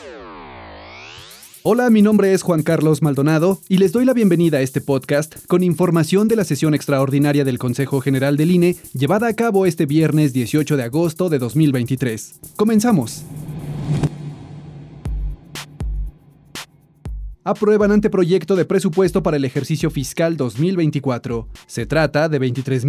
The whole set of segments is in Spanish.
Hola, mi nombre es Juan Carlos Maldonado y les doy la bienvenida a este podcast con información de la sesión extraordinaria del Consejo General del INE llevada a cabo este viernes 18 de agosto de 2023. Comenzamos. Aprueban anteproyecto de presupuesto para el ejercicio fiscal 2024. Se trata de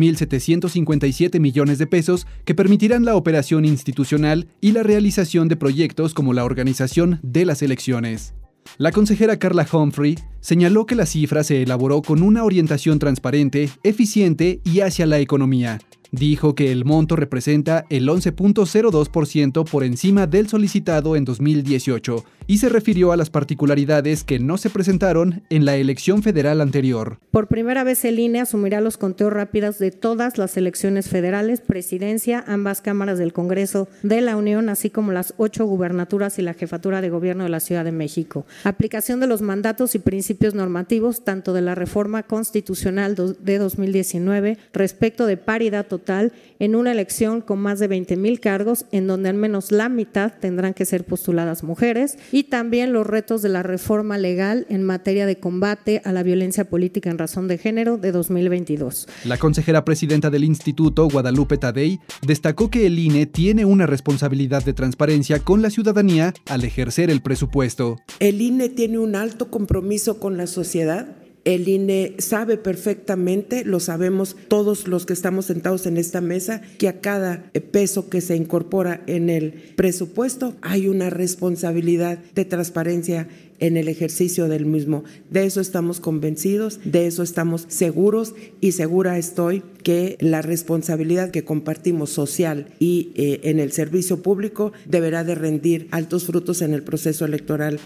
23.757 millones de pesos que permitirán la operación institucional y la realización de proyectos como la organización de las elecciones. La consejera Carla Humphrey señaló que la cifra se elaboró con una orientación transparente, eficiente y hacia la economía. Dijo que el monto representa el 11.02% por encima del solicitado en 2018 y se refirió a las particularidades que no se presentaron en la elección federal anterior. Por primera vez el INE asumirá los conteos rápidos de todas las elecciones federales, presidencia, ambas cámaras del Congreso de la Unión, así como las 8 gubernaturas y la jefatura de gobierno de la Ciudad de México. Aplicación de los mandatos y principios normativos, tanto de la reforma constitucional de 2019 respecto de paridad total en una elección con más de 20,000 cargos, en donde al menos la mitad tendrán que ser postuladas mujeres, y también los retos de la reforma legal en materia de combate a la violencia política en razón de género de 2022. La consejera presidenta del Instituto, Guadalupe Tadei, destacó que el INE tiene una responsabilidad de transparencia con la ciudadanía al ejercer el presupuesto. El INE tiene un alto compromiso con la sociedad. El INE sabe perfectamente, lo sabemos todos los que estamos sentados en esta mesa, que a cada peso que se incorpora en el presupuesto hay una responsabilidad de transparencia en el ejercicio del mismo. De eso estamos convencidos, de eso estamos seguros y segura estoy que la responsabilidad que compartimos social y en el servicio público deberá de rendir altos frutos en el proceso electoral.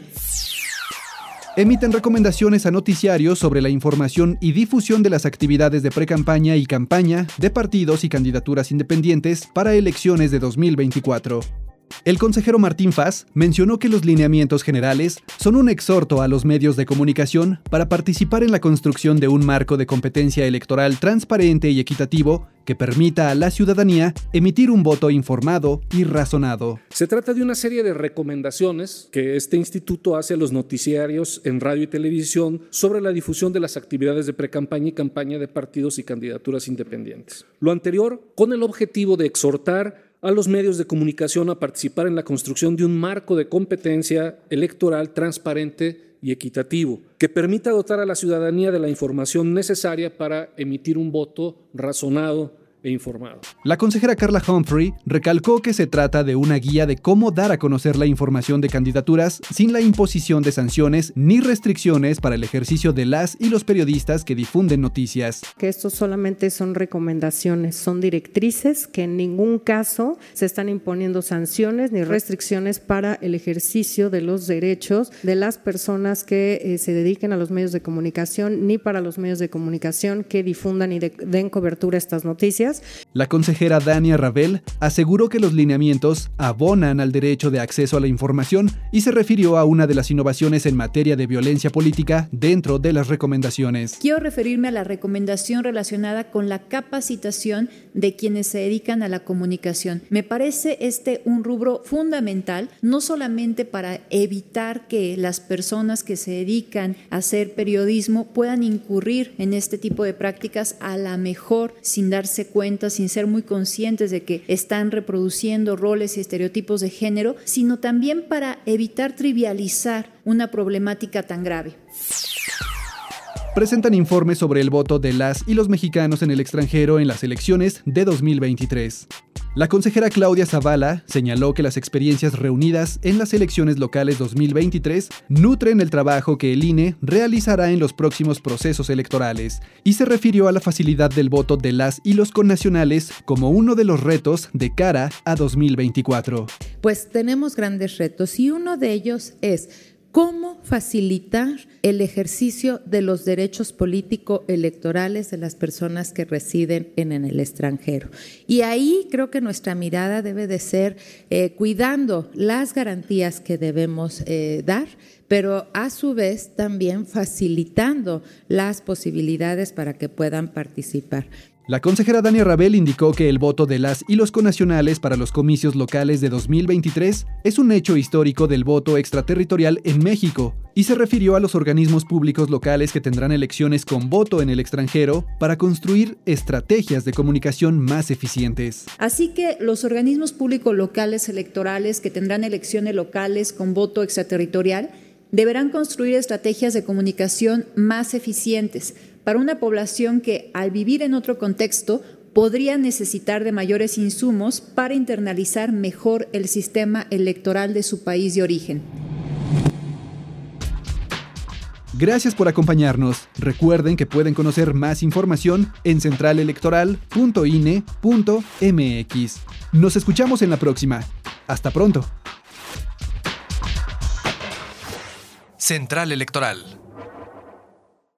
Emiten recomendaciones a noticiarios sobre la información y difusión de las actividades de precampaña y campaña de partidos y candidaturas independientes para elecciones de 2024. El consejero Martín Faz mencionó que los lineamientos generales son un exhorto a los medios de comunicación para participar en la construcción de un marco de competencia electoral transparente y equitativo que permita a la ciudadanía emitir un voto informado y razonado. Se trata de una serie de recomendaciones que este instituto hace a los noticiarios en radio y televisión sobre la difusión de las actividades de precampaña y campaña de partidos y candidaturas independientes. Lo anterior con el objetivo de exhortar a los medios de comunicación a participar en la construcción de un marco de competencia electoral transparente y equitativo, que permita dotar a la ciudadanía de la información necesaria para emitir un voto razonado e informado. La consejera Carla Humphrey recalcó que se trata de una guía de cómo dar a conocer la información de candidaturas sin la imposición de sanciones ni restricciones para el ejercicio de las y los periodistas que difunden noticias. Que esto solamente son recomendaciones, son directrices, que en ningún caso se están imponiendo sanciones ni restricciones para el ejercicio de los derechos de las personas que se dediquen a los medios de comunicación, ni para los medios de comunicación que difundan y den cobertura a estas noticias. La consejera Dania Ravel aseguró que los lineamientos abonan al derecho de acceso a la información y se refirió a una de las innovaciones en materia de violencia política dentro de las recomendaciones. Quiero referirme a la recomendación relacionada con la capacitación de quienes se dedican a la comunicación. Me parece un rubro fundamental, no solamente para evitar que las personas que se dedican a hacer periodismo puedan incurrir en este tipo de prácticas, a la mejor sin darse cuenta, sin ser muy conscientes de que están reproduciendo roles y estereotipos de género, sino también para evitar trivializar una problemática tan grave. Presentan informes sobre el voto de las y los mexicanos en el extranjero en las elecciones de 2023. La consejera Claudia Zavala señaló que las experiencias reunidas en las elecciones locales 2023 nutren el trabajo que el INE realizará en los próximos procesos electorales y se refirió a la facilidad del voto de las y los connacionales como uno de los retos de cara a 2024. Pues tenemos grandes retos y uno de ellos es cómo facilitar el ejercicio de los derechos político-electorales de las personas que residen en el extranjero. Y ahí creo que nuestra mirada debe de ser cuidando las garantías que debemos dar, pero a su vez también facilitando las posibilidades para que puedan participar. La consejera Dania Rabel indicó que el voto de las y los connacionales para los comicios locales de 2023 es un hecho histórico del voto extraterritorial en México y se refirió a los organismos públicos locales que tendrán elecciones con voto en el extranjero para construir estrategias de comunicación más eficientes. Así que los organismos públicos locales electorales que tendrán elecciones locales con voto extraterritorial deberán construir estrategias de comunicación más eficientes para una población que, al vivir en otro contexto, podría necesitar de mayores insumos para internalizar mejor el sistema electoral de su país de origen. Gracias por acompañarnos. Recuerden que pueden conocer más información en centralelectoral.ine.mx. Nos escuchamos en la próxima. Hasta pronto. Central Electoral.